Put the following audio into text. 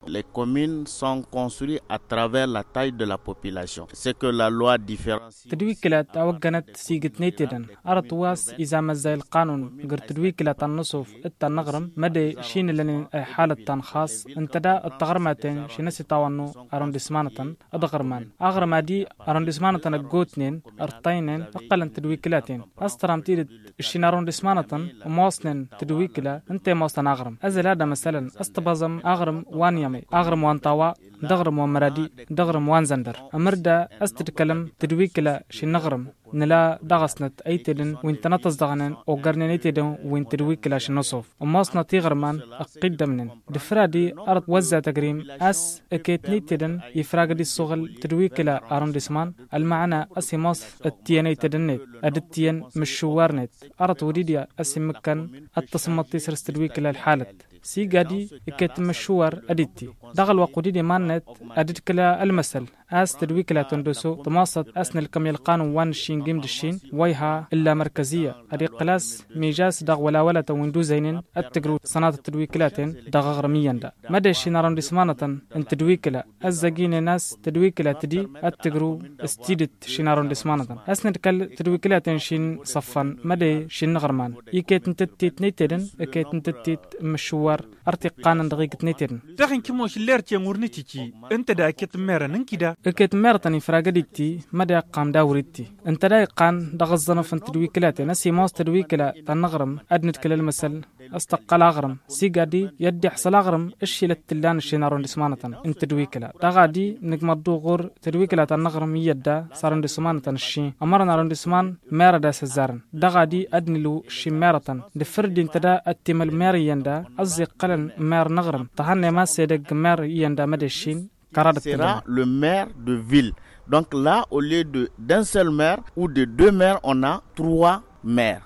Les communes sont construites à travers la taille de la population. C'est que la loi différencie. تدويكلات أوجنت سيجت نيتدن أرتواس إذا مزاي القانون غير تدويكلات النصف التنغرم مدى شين لن حالة تنخاص انتدا التغرماتين شنسي تاوانو أروندسمانتن أدغرمان أغرمادي أروندسمانتن الجوتنين أرتينين أقل تدويكلاتين أسترام تيد شين أروندسمانتن وموصنين تدويكلا انت موصن أغرم أزل هذا مثلا أستبازم أغرم وان يمي أغرم وان تاوا دغرم ومرادي دغرم وان زندر أمردا أستتكلم تدويكلا شي نغرم نلا دغسنت أيتدن وين تنطز دغنن أو قرنيتدن وين تدويكلا شي نصف وماصنا تيغرمان أقدمنن دفرادي أرد وزا تقريم أس أكيتنيتدن يفراغدي الصغل تدويكلا أروندسمان المعنى أسي ماص التيانيتدنت أدتيان مشوارنت أرد وديديا أسي مكان التصمتي سرس تدويكلا الحالة سي قادي يكتم الشوار أديتي دغل وقودي مانت أدتكلا المثل أس تدويكلا تندسو تماصت أسن الكم يلقان وان الشين جيم دشين ويها إلا مركزية أدي قلاس ميجاس دغ ولا ويندو زينين التقرو صناعة التدويكلاتين دغ غرميا دا مدى الشين أروندسمانة ان تدويكلا أزاقين ناس تدويكلا تدي التقرو استيدت شين أروندسمانة أسن الكل تدويكلاتين شين صفان مدى شين غرمان يكيت نتتيت نيترن يكيت نتتيت مشوار ارتقانا دقيقة نيترن داخن كموش الليرتي مورنيتيكي انت دا كيت ميرا ننكدا كيت ميرتني فراغديتي مدى قام داوريتي انت دا يقان دغزنا في تدويكلاتي نسي موس تدويكلا تنغرم ادنت كل المثل استقل اغرم سيقادي يدي حصل اغرم اشي للتلان الشينارون دسمانة انت تدويكلا دغادي نقمدو غور تدويكلا تنغرم يدا صارن دسمانة الشي امرنا رون دسمان ميرا دا سزارن دغادي ادنلو شي ميرتن دفرد انت دا اتمل مير يندا ازي قلن مير نغرم تهني ما سيدق مير يندا مدشين sera le maire de ville. Donc là, au lieu d'un seul maire ou de deux maires, on a 3 maires.